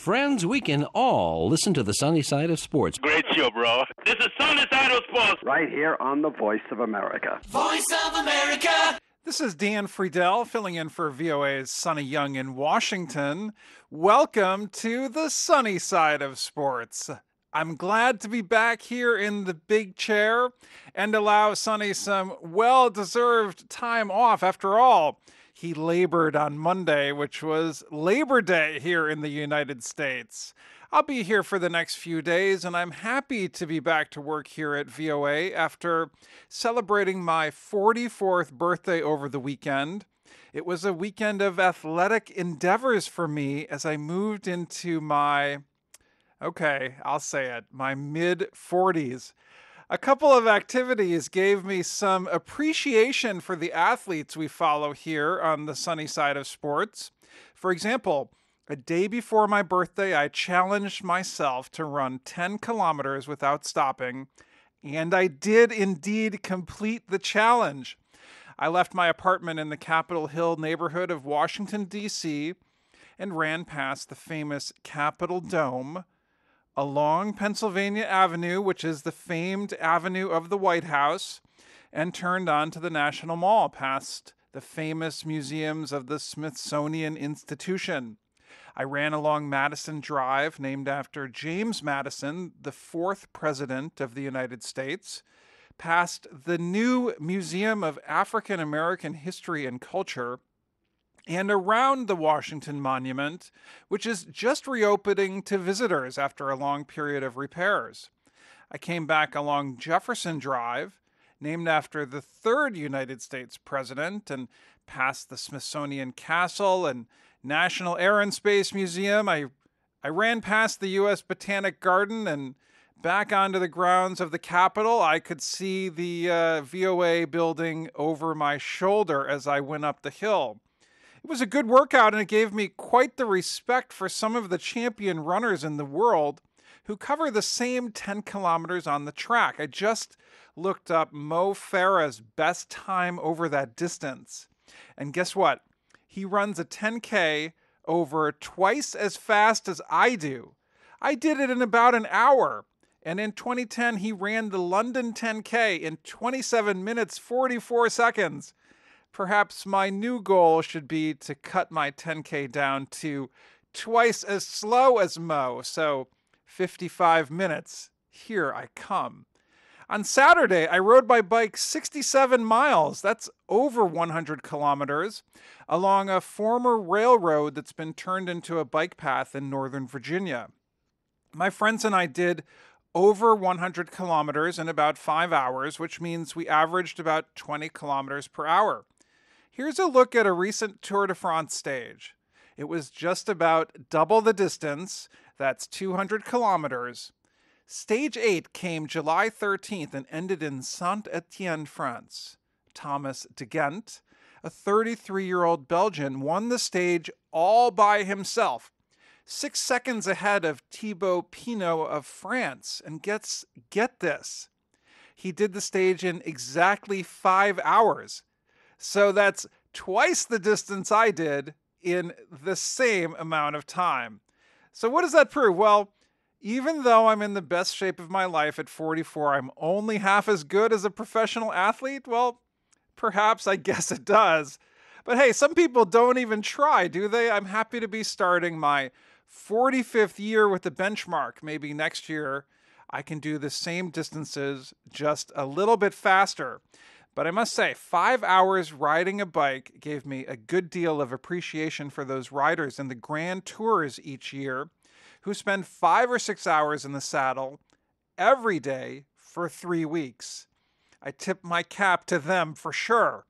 Friends, we can all listen to the sunny side of sports. Great show, bro. This is Sunny Side of Sports. Right here on the Voice of America. Voice of America. This is Dan Friedel filling in for VOA's Sonny Young in Washington. Welcome to the sunny side of sports. I'm glad to be back here in the big chair and allow Sonny some well-deserved time off. After all, he labored on Monday, which was Labor Day here in the United States. I'll be here for the next few days, and I'm happy to be back to work here at VOA after celebrating my 44th birthday over the weekend. It was a weekend of athletic endeavors for me as I moved into my mid-40s. A couple of activities gave me some appreciation for the athletes we follow here on the sunny side of sports. For example, a day before my birthday, I challenged myself to run 10 kilometers without stopping, and I did indeed complete the challenge. I left my apartment in the Capitol Hill neighborhood of Washington, D.C., and ran past the famous Capitol Dome, along Pennsylvania Avenue, which is the famed avenue of the White House, and turned onto the National Mall past the famous museums of the Smithsonian Institution. I ran along Madison Drive, named after James Madison, the fourth president of the United States, past the new Museum of African American History and Culture, and around the Washington Monument, which is just reopening to visitors after a long period of repairs. I came back along Jefferson Drive, named after the third United States president, and past the Smithsonian Castle and National Air and Space Museum. I ran past the U.S. Botanic Garden and back onto the grounds of the Capitol. I could see the VOA building over my shoulder as I went up the hill. It was a good workout, and it gave me quite the respect for some of the champion runners in the world who cover the same 10 kilometers on the track. I just looked up Mo Farah's best time over that distance. And guess what? He runs a 10K over twice as fast as I do. I did it in about an hour. And in 2010, he ran the London 10K in 27 minutes, 44 seconds. Perhaps my new goal should be to cut my 10K down to twice as slow as Mo, so 55 minutes. Here I come. On Saturday, I rode my bike 67 miles, that's over 100 kilometers, along a former railroad that's been turned into a bike path in Northern Virginia. My friends and I did over 100 kilometers in about 5 hours, which means we averaged about 20 kilometers per hour. Here's a look at a recent Tour de France stage. It was just about double the distance, that's 200 kilometers. Stage 8 came July 13th and ended in Saint-Étienne, France. Thomas de Ghent, a 33-year-old Belgian, won the stage all by himself, 6 seconds ahead of Thibaut Pinot of France. And get this, he did the stage in exactly 5 hours. So that's twice the distance I did in the same amount of time. So what does that prove? Well, even though I'm in the best shape of my life at 44, I'm only half as good as a professional athlete? Well, perhaps I guess it does. But hey, some people don't even try, do they? I'm happy to be starting my 45th year with the benchmark. Maybe next year I can do the same distances just a little bit faster. But I must say, 5 hours riding a bike gave me a good deal of appreciation for those riders in the Grand Tours each year who spend 5 or 6 hours in the saddle every day for 3 weeks. I tip my cap to them for sure.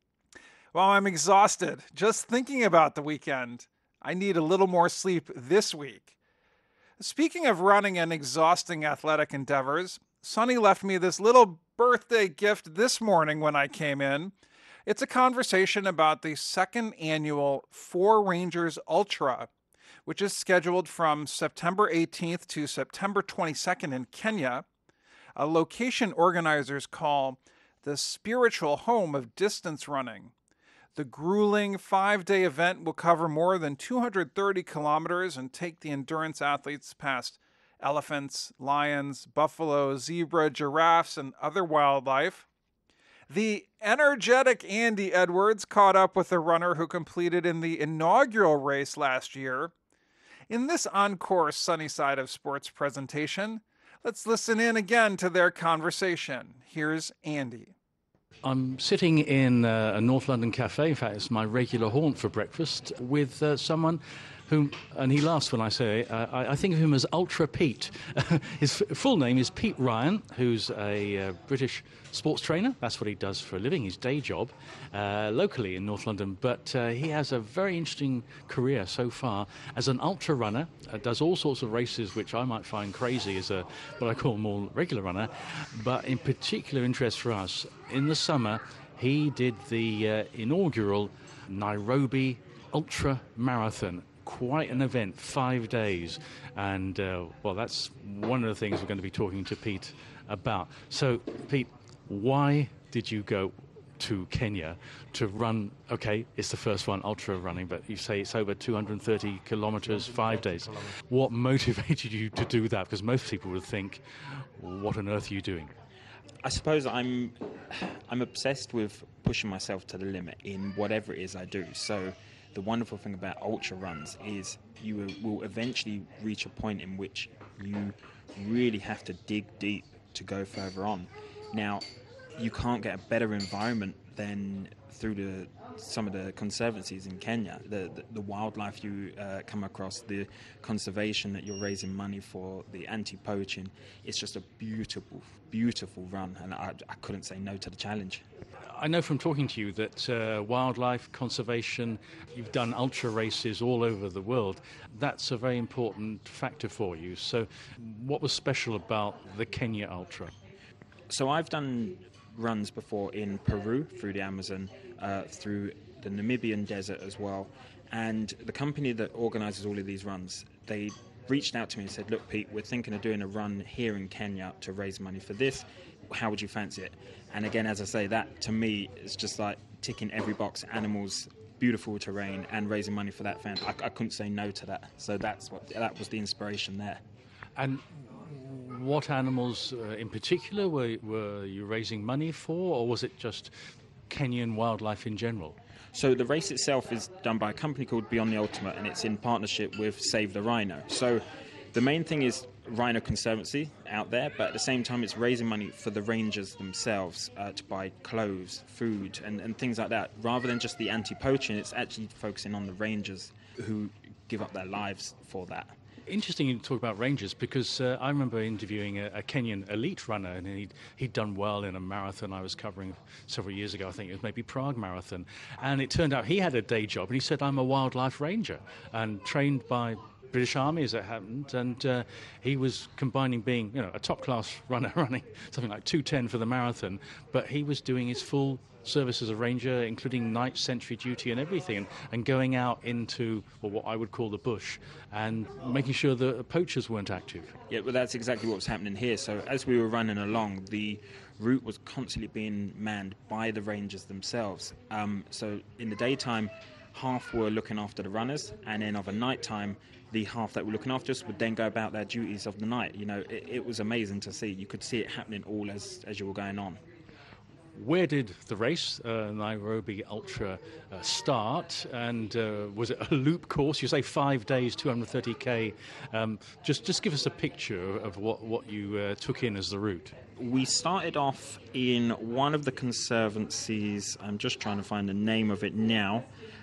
Well, I'm exhausted just thinking about the weekend. I need a little more sleep this week. Speaking of running and exhausting athletic endeavors, Sonny left me this little birthday gift this morning when I came in. It's a conversation about the second annual Four Rangers Ultra, which is scheduled from September 18th to September 22nd in Kenya, a location organizers call the spiritual home of distance running. The grueling 5-day event will cover more than 230 kilometers and take the endurance athletes past elephants, lions, buffalo, zebra, giraffes, and other wildlife. The energetic Andy Edwards caught up with the runner who completed in the inaugural race last year. In this encore Sunny Side of Sports presentation, let's listen in again to their conversation. Here's Andy. I'm sitting in a North London cafe. In fact, it's my regular haunt for breakfast with someone whom, and he laughs when I say, I think of him as Ultra Pete. His full name is Pete Ryan, who's a British sports trainer. That's what he does for a living, his day job, locally in North London. But he has a very interesting career so far as an ultra runner, does all sorts of races which I might find crazy as a what I call more regular runner. But in particular interest for us, in the summer, he did the inaugural Nairobi Ultra Marathon. Quite an event, 5 days. And, well, that's one of the things we're going to be talking to Pete about. So, Pete, why did you go to Kenya to run? Okay, it's the first one, ultra running, but you say it's over 230 kilometers, 5 days. What motivated you to do that? Because most people would think, what on earth are you doing? I suppose I'm obsessed with pushing myself to the limit in whatever it is I do. So the wonderful thing about ultra runs is you will eventually reach a point in which you really have to dig deep to go further on. Now, you can't get a better environment than through some of the conservancies in Kenya. The wildlife you come across, the conservation that you're raising money for, the anti-poaching. It's just a beautiful, beautiful run, and I couldn't say no to the challenge. I know from talking to you that wildlife conservation, you've done ultra races all over the world. That's a very important factor for you. So what was special about the Kenya Ultra? So I've done runs before in Peru through the Amazon, through the Namibian desert as well. And the company that organises all of these runs, they reached out to me and said, look, Pete, we're thinking of doing a run here in Kenya to raise money for this. How would you fancy it? And again, as I say, that to me is just like ticking every box. Animals, beautiful terrain, and raising money for that fan. I couldn't say no to that. So that was the inspiration there. And what animals in particular were you raising money for, or was it just Kenyan wildlife in general? So the race itself is done by a company called Beyond the Ultimate, and it's in partnership with Save the Rhino. So the main thing is Rhino Conservancy out there, but at the same time it's raising money for the rangers themselves to buy clothes, food, and things like that. Rather than just the anti-poaching, it's actually focusing on the rangers who give up their lives for that. Interesting you talk about rangers, because I remember interviewing a Kenyan elite runner, and he'd done well in a marathon I was covering several years ago. I think it was maybe Prague Marathon. And it turned out he had a day job, and he said, I'm a wildlife ranger, and trained by British Army, as it happened, and he was combining being, a top-class runner, running something like 2:10 for the marathon, but he was doing his full service as a ranger, including night sentry duty and everything, and going out into what I would call the bush and making sure the poachers weren't active. Yeah, well, that's exactly what was happening here. So as we were running along, the route was constantly being manned by the rangers themselves. So in the daytime, half were looking after the runners, and then of a night time, the half that were looking after us would then go about their duties of the night. It was amazing to see. You could see it happening all as you were going on. Where did the race, Nairobi Ultra, start? And was it a loop course? You say 5 days, 230k. Just give us a picture of what you took in as the route. We started off in one of the conservancies. I'm just trying to find the name of it now.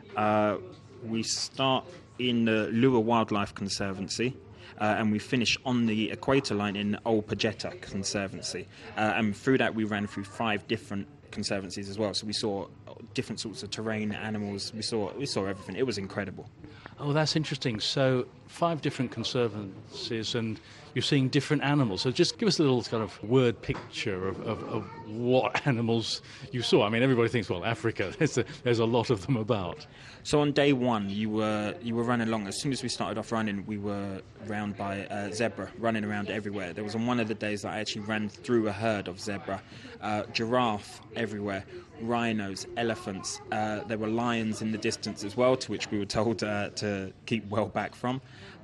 We start in the Lua Wildlife Conservancy. And we finished on the equator line in Old Pajeta Conservancy. And through that, we ran through 5 different conservancies as well. So we saw different sorts of terrain, animals. We saw everything. It was incredible. Oh, that's interesting. So 5 different conservancies, and you're seeing different animals. So just give us a little kind of word picture of what animals you saw. I mean, everybody thinks, well, Africa, there's a lot of them about. So on day one, you were running along. As soon as we started off running, we were round by zebra, running around everywhere. There was on one of the days that I actually ran through a herd of zebra. Giraffe, everywhere. Rhinos, elephants. There were lions in the distance as well, to which we were told to keep well back from.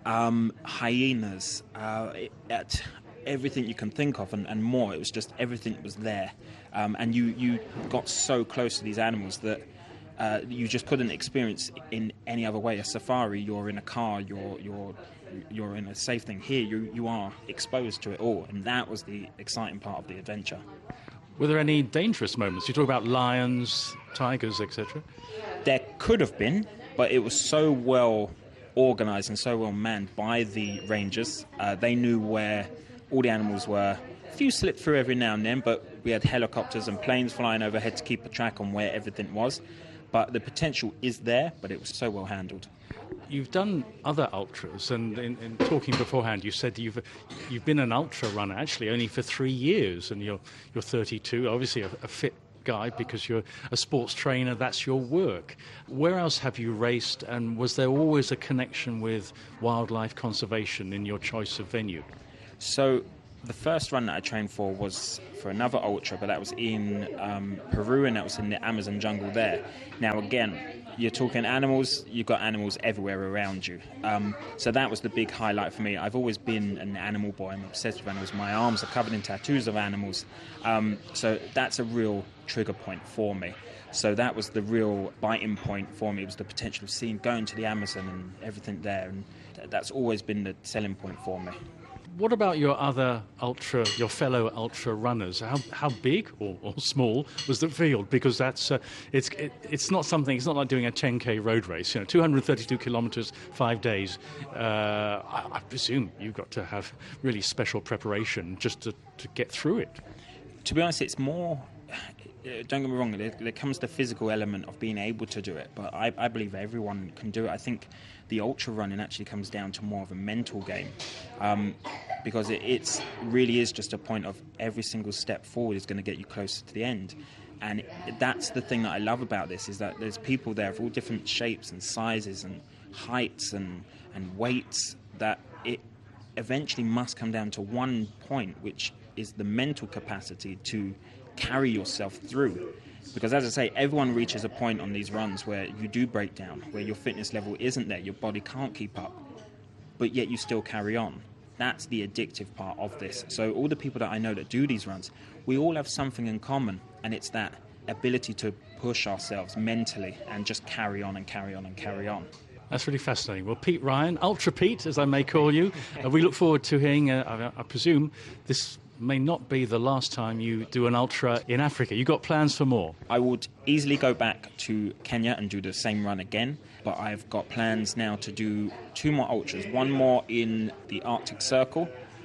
Hyenas, everything you can think of and more. It was just everything was there. And you got so close to these animals that you just couldn't experience in any other way. A safari, you're in a car, you're in a safe thing. Here, you are exposed to it all, and that was the exciting part of the adventure. Were there any dangerous moments? You talk about lions, tigers, etc. There could have been, but it was so well organised and so well manned by the rangers. They knew where all the animals were. A few slipped through every now and then, but we had helicopters and planes flying overhead to keep a track on where everything was. But the potential is there, but it was so well handled. You've done other ultras, and in talking beforehand, you said you've been an ultra runner actually only for 3 years, and you're 32, obviously a fit guy because you're a sports trainer. That's your work. Where else have you raced, and was there always a connection with wildlife conservation in your choice of venue? So the first run that I trained for was for another ultra, but that was in Peru, and that was in the Amazon jungle there. Now again, you're talking animals, you've got animals everywhere around you. So that was the big highlight for me. I've always been an animal boy. I'm obsessed with animals. My arms are covered in tattoos of animals. So that's a real trigger point for me. So that was the real biting point for me. It was the potential of going to the Amazon and everything there. And that's always been the selling point for me. What about your other ultra, your fellow ultra runners? How big or small was the field? Because that's it's not something. It's not like doing a 10K road race. 232 kilometers, 5 days. I presume you've got to have really special preparation just to get through it. To be honest, it's more. Don't get me wrong. There comes the physical element of being able to do it, but I believe everyone can do it. I think the ultra running actually comes down to more of a mental game, because it really is just a point of every single step forward is going to get you closer to the end. And that's the thing that I love about this, is that there's people there of all different shapes and sizes and heights and weights, that it eventually must come down to one point, which is the mental capacity to carry yourself through. Because as I say, everyone reaches a point on these runs where you do break down, where your fitness level isn't there, your body can't keep up, but yet you still carry on. That's the addictive part of this. So all the people that I know that do these runs, we all have something in common, and it's that ability to push ourselves mentally and just carry on and carry on and carry on. That's really fascinating. Well, Pete Ryan, Ultra Pete, as I may call you, we look forward to hearing, I presume, this may not be the last time you do an ultra in Africa. You got plans for more? I would easily go back to Kenya and do the same run again, but I've got plans now to do 2 more ultras. One more in the Arctic Circle,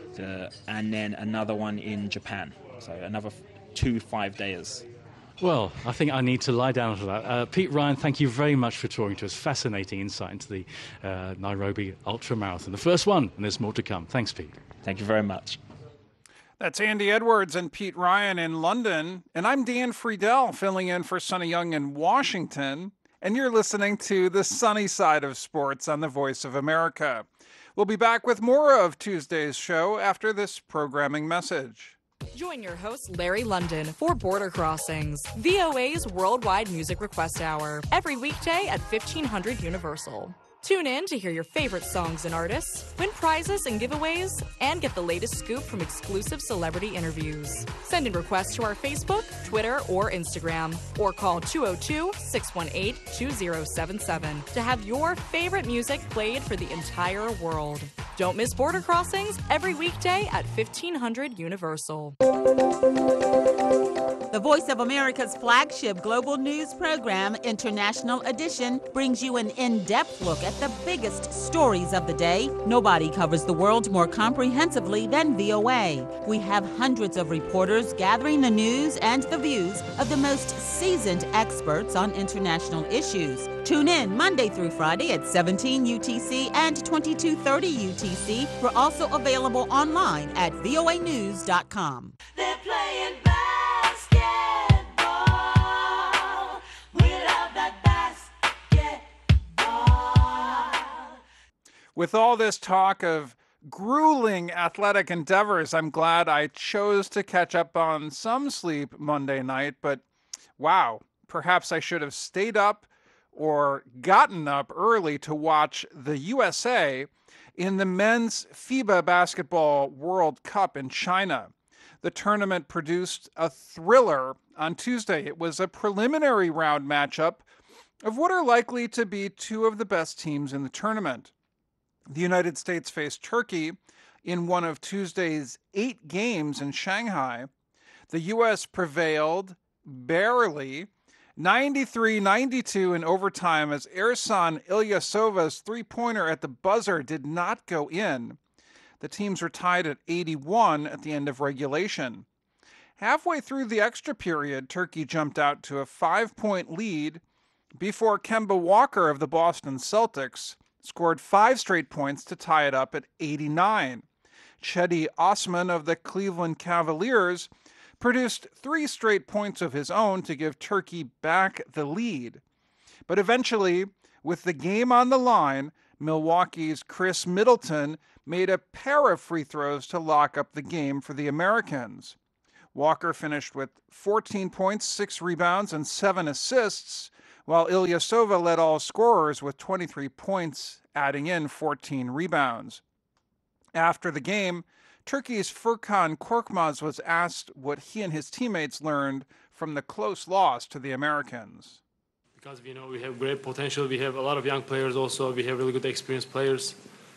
and then another one in Japan. So another 2 5-dayers. Well, I think I need to lie down for that. Pete Ryan, thank you very much for talking to us. Fascinating insight into the Nairobi Ultra Marathon. The first one, and there's more to come. Thanks, Pete. Thank you very much. That's Andy Edwards and Pete Ryan in London. And I'm Dan Friedel, filling in for Sonny Young in Washington. And you're listening to The Sunny Side of Sports on the Voice of America. We'll be back with more of Tuesday's show after this programming message. Join your host, Larry London, for Border Crossings, VOA's Worldwide Music Request Hour, every weekday at 1500 Universal. Tune in to hear your favorite songs and artists, win prizes and giveaways, and get the latest scoop from exclusive celebrity interviews. Send in requests to our Facebook, Twitter, or Instagram, or call 202-618-2077 to have your favorite music played for the entire world. Don't miss Border Crossings every weekday at 1500 Universal. The Voice of America's flagship global news program, International Edition, brings you an in-depth look at the biggest stories of the day. Nobody covers the world more comprehensively than VOA. We have hundreds of reporters gathering the news and the views of the most seasoned experts on international issues. Tune in Monday through Friday at 17 UTC and 2230 UTC. We're also available online at voanews.com. They're playing basketball. We love that basketball. With all this talk of grueling athletic endeavors, I'm glad I chose to catch up on some sleep Monday night, but Wow, perhaps I should have stayed up or gotten up early to watch the USA in the men's FIBA Basketball World Cup in China. The tournament produced a thriller on Tuesday. It was a preliminary round matchup of what are likely to be two of the best teams in the tournament. The United States faced Turkey in one of Tuesday's 8 games in Shanghai. The U.S. prevailed barely, 93-92 in overtime, as Ersan Ilyasova's three-pointer at the buzzer did not go in. The teams were tied at 81 at the end of regulation. Halfway through the extra period, Turkey jumped out to a 5-point lead before Kemba Walker of the Boston Celtics scored 5 straight points to tie it up at 89. Cedi Osman of the Cleveland Cavaliers produced 3 straight points of his own to give Turkey back the lead. But eventually, with the game on the line, Milwaukee's Chris Middleton made a pair of free throws to lock up the game for the Americans. Walker finished with 14 points, 6 rebounds, and 7 assists, while Ilyasova led all scorers with 23 points, adding in 14 rebounds. After the game, Turkey's Furkan Korkmaz was asked what he and his teammates learned from the close loss to the Americans. Because we know we have great potential, we have a lot of young players also, we have really good experienced players.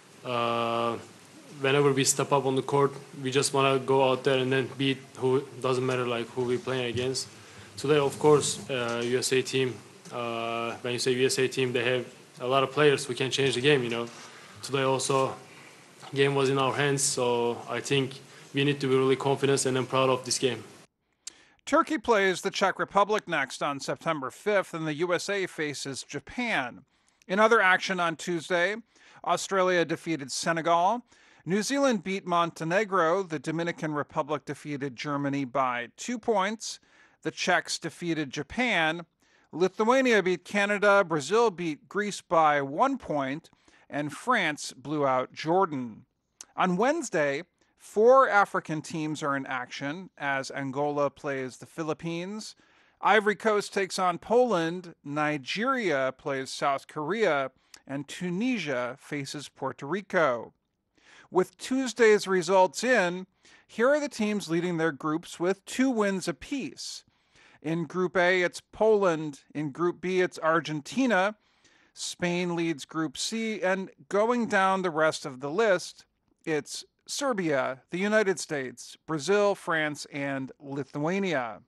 Whenever we step up on the court, we just want to go out there and then beat who, doesn't matter like who we're playing against. Today, of course, USA team, when you say USA team, they have a lot of players who can change the game, you know. Today also, game was in our hands, so I think we need to be really confident and I'm proud of this game. Turkey plays the Czech Republic next on September 5th, and the USA faces Japan. In other action on Tuesday, Australia defeated Senegal. New Zealand beat Montenegro. The Dominican Republic defeated Germany by 2 points. The Czechs defeated Japan. Lithuania beat Canada. Brazil beat Greece by 1 point. And France blew out Jordan. On Wednesday, 4 African teams are in action as Angola plays the Philippines. Ivory Coast takes on Poland. Nigeria plays South Korea. And Tunisia faces Puerto Rico. With Tuesday's results in, here are the teams leading their groups with 2 wins apiece. In Group A, it's Poland. In Group B, it's Argentina. Spain leads Group C. And going down the rest of the list, it's Serbia, the United States, Brazil, France, and Lithuania.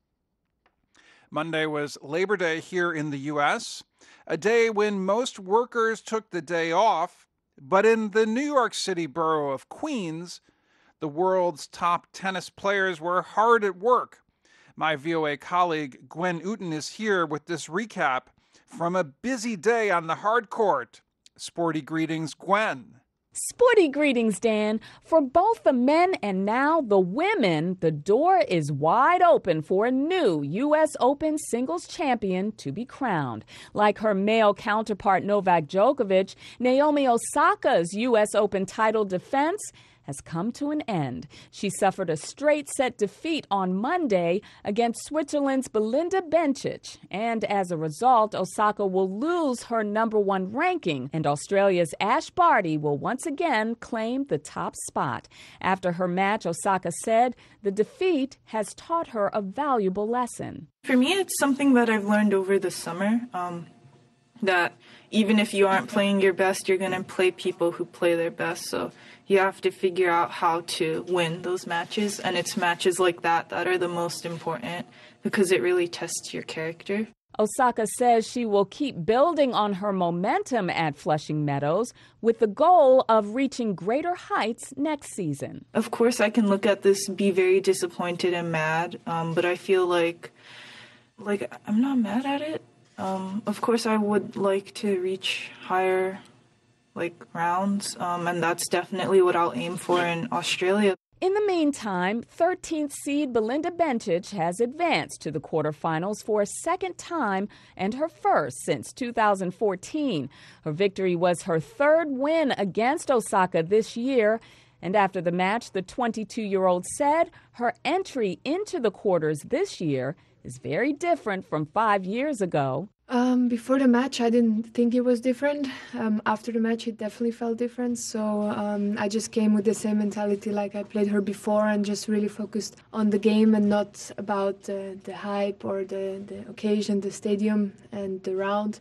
Monday was Labor Day here in the U.S., a day when most workers took the day off. But in the New York City borough of Queens, the world's top tennis players were hard at work. My VOA colleague Gwen Uten is here with this recap from a busy day on the hard court. Sporty greetings, Gwen. Sporty greetings, Dan. For both the men and now the women, the door is wide open for a new U.S. Open singles champion to be crowned. Like her male counterpart Novak Djokovic, Naomi Osaka's U.S. Open title defense has come to an end. She suffered a straight-set defeat on Monday against Switzerland's Belinda Bencic, and as a result, Osaka will lose her #1 ranking, and Australia's Ash Barty will once again claim the top spot. After her match, Osaka said the defeat has taught her a valuable lesson. For me, it's something that I've learned over the summer, that even if you aren't playing your best, you're going to play people who play their best. So you have to figure out how to win those matches. And it's matches like that that are the most important because it really tests your character. Osaka says she will keep building on her momentum at Flushing Meadows with the goal of reaching greater heights next season. Of course, I can look at this, be very disappointed and mad, but I feel like I'm not mad at it. Of course, I would like to reach higher rounds, and that's definitely what I'll aim for in Australia. In the meantime, 13th seed Belinda Bencic has advanced to the quarterfinals for a second time and her first since 2014. Her victory was her 3rd win against Osaka this year. And after the match, the 22-year-old said her entry into the quarters this year is very different from 5 years ago. Before the match, I didn't think it was different. After the match, it definitely felt different. So I just came with the same mentality like I played her before and just really focused on the game and not about the hype or the occasion, the stadium and the round.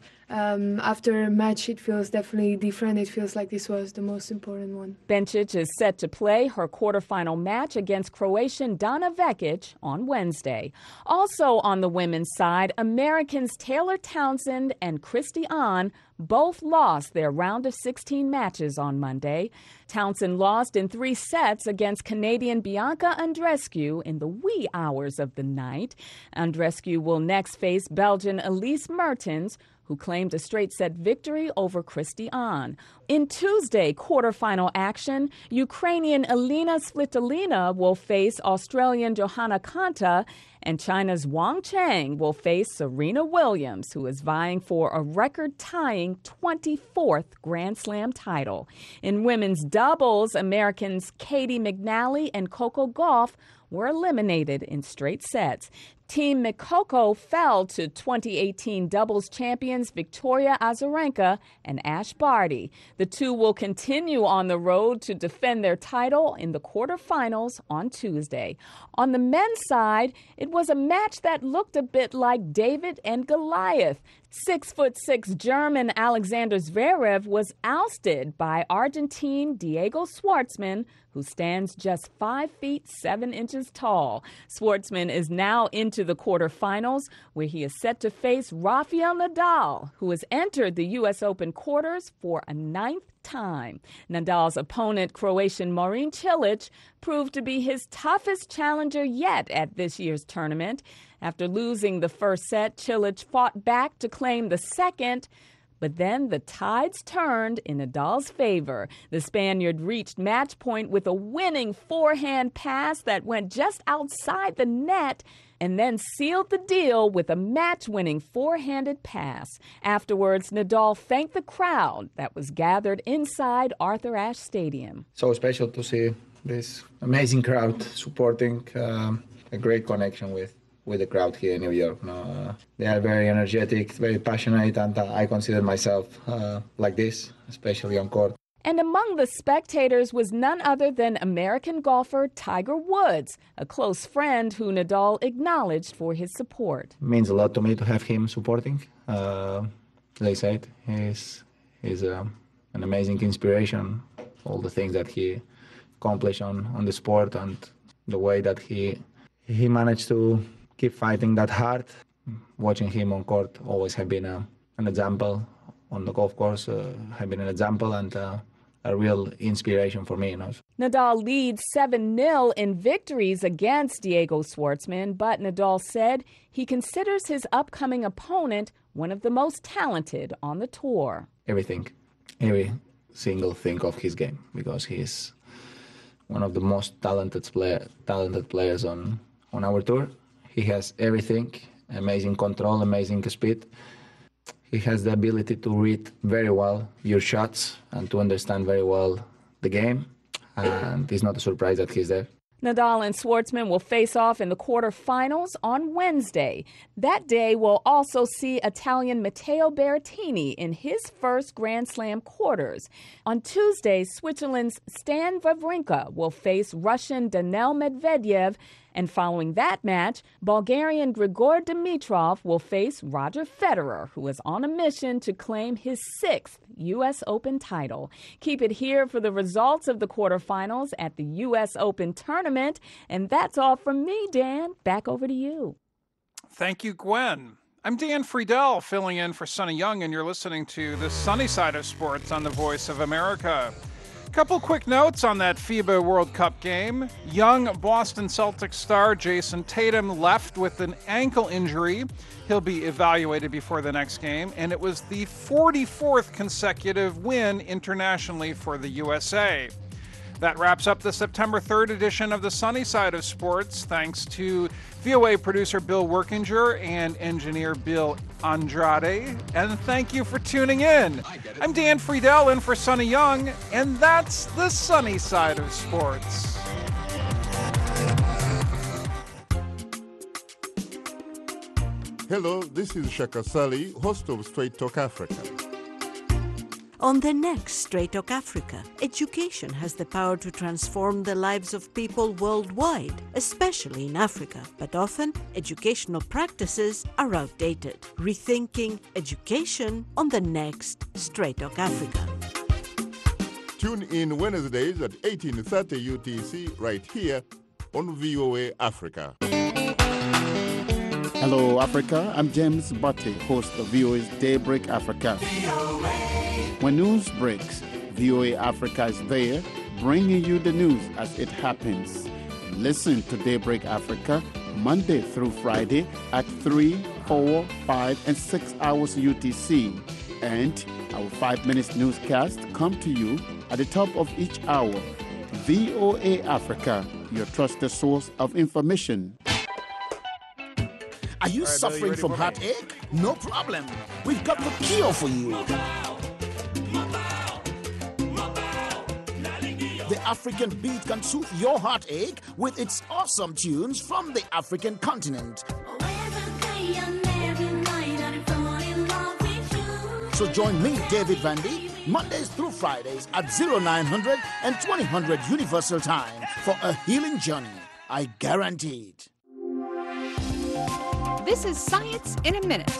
After a match, it feels definitely different. It feels like this was the most important one. Bencic is set to play her quarterfinal match against Croatian Dana Vekic on Wednesday. Also on the women's side, Americans Taylor Townsend and Christy Ahn both lost their round of 16 matches on Monday. Townsend lost in 3 sets against Canadian Bianca Andreescu in the wee hours of the night. Andreescu will next face Belgian Elise Mertens, who claimed a straight-set victory over Christy Ahn. In Tuesday quarterfinal action, Ukrainian Elina Svitolina will face Australian Johanna Konta, and China's Wang Cheng will face Serena Williams, who is vying for a record-tying 24th Grand Slam title. In women's doubles, Americans Katie McNally and Coco Gauff were eliminated in straight sets. Team Mikoko fell to 2018 doubles champions Victoria Azarenka and Ash Barty. The two will continue on the road to defend their title in the quarterfinals on Tuesday. On the men's side, it was a match that looked a bit like David and Goliath. 6'6" German Alexander Zverev was ousted by Argentine Diego Schwartzman, who stands just 5 feet 7 inches tall. Schwartzman is now into the quarterfinals, where he is set to face Rafael Nadal, who has entered the U.S. Open quarters for a 9th time. Nadal's opponent, Croatian Marin Cilic, proved to be his toughest challenger yet at this year's tournament. After losing the first set, Cilic fought back to claim the second, but then the tides turned in Nadal's favor. The Spaniard reached match point with a winning forehand pass that went just outside the net and then sealed the deal with a match-winning forehanded pass. Afterwards, Nadal thanked the crowd that was gathered inside Arthur Ashe Stadium. So special to see this amazing crowd supporting, a great connection with the crowd here in New York. They are very energetic, very passionate, and I consider myself like this, especially on court. And among the spectators was none other than American golfer Tiger Woods, a close friend who Nadal acknowledged for his support. It means a lot to me to have him supporting. As I said, he's an amazing inspiration. All the things that he accomplished on the sport and the way that he managed to keep fighting that hard. Watching him on court always have been an example. On the golf course, have been an example and a real inspiration for me. Nadal leads 7-0 in victories against Diego Schwartzman, but Nadal said he considers his upcoming opponent one of the most talented on the tour. Every single thing of his game, because he's one of the most talented players on our tour. He has everything, amazing control, amazing speed. He has the ability to read very well your shots and to understand very well the game. And it's not a surprise that he's there. Nadal and Schwartzman will face off in the quarterfinals on Wednesday. That day will also see Italian Matteo Berrettini in his first Grand Slam quarters. On Tuesday, Switzerland's Stan Wawrinka will face Russian Daniil Medvedev. And following that match, Bulgarian Grigor Dimitrov will face Roger Federer, who is on a mission to claim his 6th U.S. Open title. Keep it here for the results of the quarterfinals at the U.S. Open tournament. And that's all from me, Dan. Back over to you. Thank you, Gwen. I'm Dan Friedel, filling in for Sonny Young, and you're listening to The Sunny Side of Sports on the Voice of America. Couple quick notes on that FIBA World Cup game. Young Boston Celtics star Jason Tatum left with an ankle injury. He'll be evaluated before the next game, and it was the 44th consecutive win internationally for the USA. That wraps up the September 3rd edition of the Sunny Side of Sports. Thanks to VOA producer Bill Workinger and engineer Bill Andrade. And thank you for tuning in. I'm Dan Friedel in for Sonny Young, and that's the Sunny Side of Sports. Hello, this is Shaka Sali, host of Straight Talk Africa. On the next Straight Talk Africa, education has the power to transform the lives of people worldwide, especially in Africa. But often, educational practices are outdated. Rethinking education on the next Straight Talk Africa. Tune in Wednesdays at 18:30 UTC right here on VOA Africa. Hello, Africa. I'm James Butte, host of VOA's Daybreak Africa. When news breaks, VOA Africa is there, bringing you the news as it happens. Listen to Daybreak Africa Monday through Friday at 3, 4, 5, and 6 hours UTC. And our 5 minutes newscast come to you at the top of each hour. VOA Africa, your trusted source of information. Are you suffering from heartache? No problem. We've got the cure for you. The African beat can soothe your heartache with its awesome tunes from the African continent. So join me, David Vandy, Mondays through Fridays at 0900 and 2000 Universal Time for a healing journey. I guarantee it. This is Science in a Minute.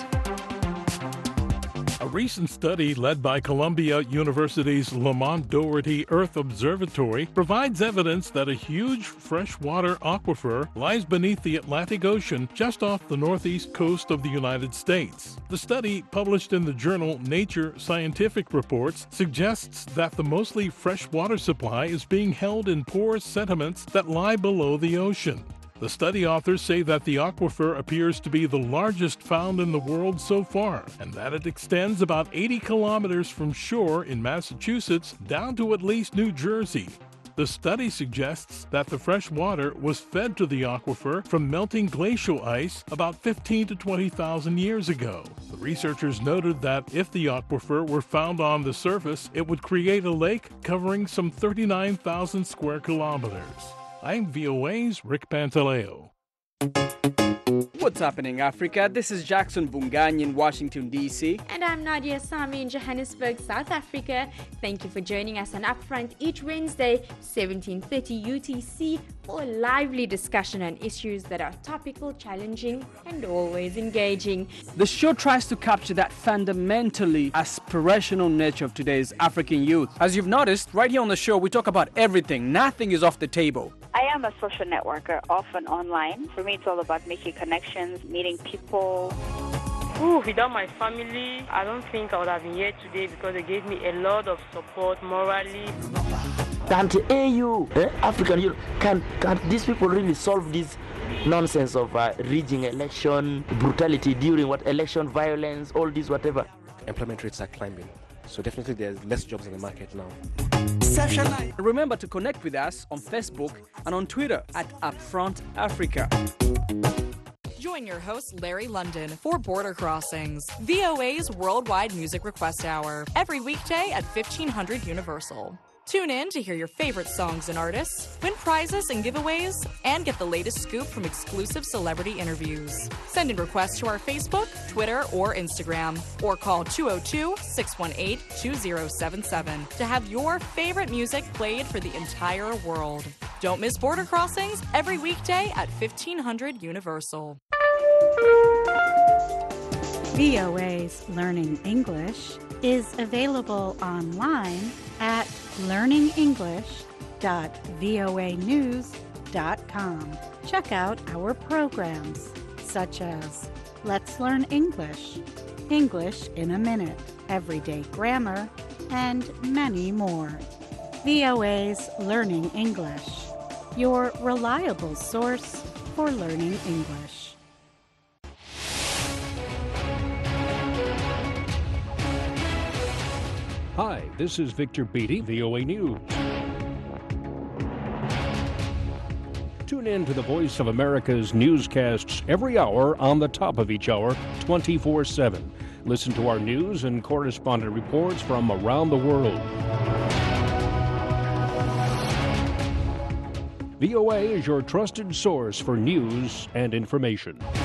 A recent study led by Columbia University's Lamont Doherty Earth Observatory provides evidence that a huge freshwater aquifer lies beneath the Atlantic Ocean just off the northeast coast of the United States. The study, published in the journal Nature Scientific Reports, suggests that the mostly freshwater supply is being held in porous sediments that lie below the ocean. The study authors say that the aquifer appears to be the largest found in the world so far, and that it extends about 80 kilometers from shore in Massachusetts down to at least New Jersey. The study suggests that the fresh water was fed to the aquifer from melting glacial ice about 15 to 20,000 years ago. The researchers noted that if the aquifer were found on the surface, it would create a lake covering some 39,000 square kilometers. I'm VOA's Rick Pantaleo. What's happening, Africa? This is Jackson Bungani in Washington, D.C. And I'm Nadia Sami in Johannesburg, South Africa. Thank you for joining us on Upfront each Wednesday, 17:30 UTC, for a lively discussion on issues that are topical, challenging, and always engaging. The show tries to capture that fundamentally aspirational nature of today's African youth. As you've noticed, right here on the show, we talk about everything. Nothing is off the table. I am a social networker, often online. For me, it's all about making connections, meeting people. Without my family, I don't think I would have been here today because they gave me a lot of support morally. Can't AU, African Union, can these people really solve this nonsense of rigging election, brutality during election violence, all this whatever? Employment rates are climbing, so definitely there's less jobs in the market now. Remember to connect with us on Facebook and on Twitter at Upfront Africa. Join your host, Larry London, for Border Crossings, VOA's worldwide music request hour, every weekday at 1500 Universal. Tune in to hear your favorite songs and artists, win prizes and giveaways, and get the latest scoop from exclusive celebrity interviews. Send in requests to our Facebook, Twitter, or Instagram, or call 202-618-2077 to have your favorite music played for the entire world. Don't miss Border Crossings every weekday at 1500 Universal. VOA's Learning English is available online at learningenglish.voanews.com. Check out our programs such as Let's Learn English, English in a Minute, Everyday Grammar, and many more. VOA's Learning English, your reliable source for learning English. Hi, this is Victor Beattie, VOA News. Tune in to the Voice of America's newscasts every hour on the top of each hour, 24/7. Listen to our news and correspondent reports from around the world. VOA is your trusted source for news and information.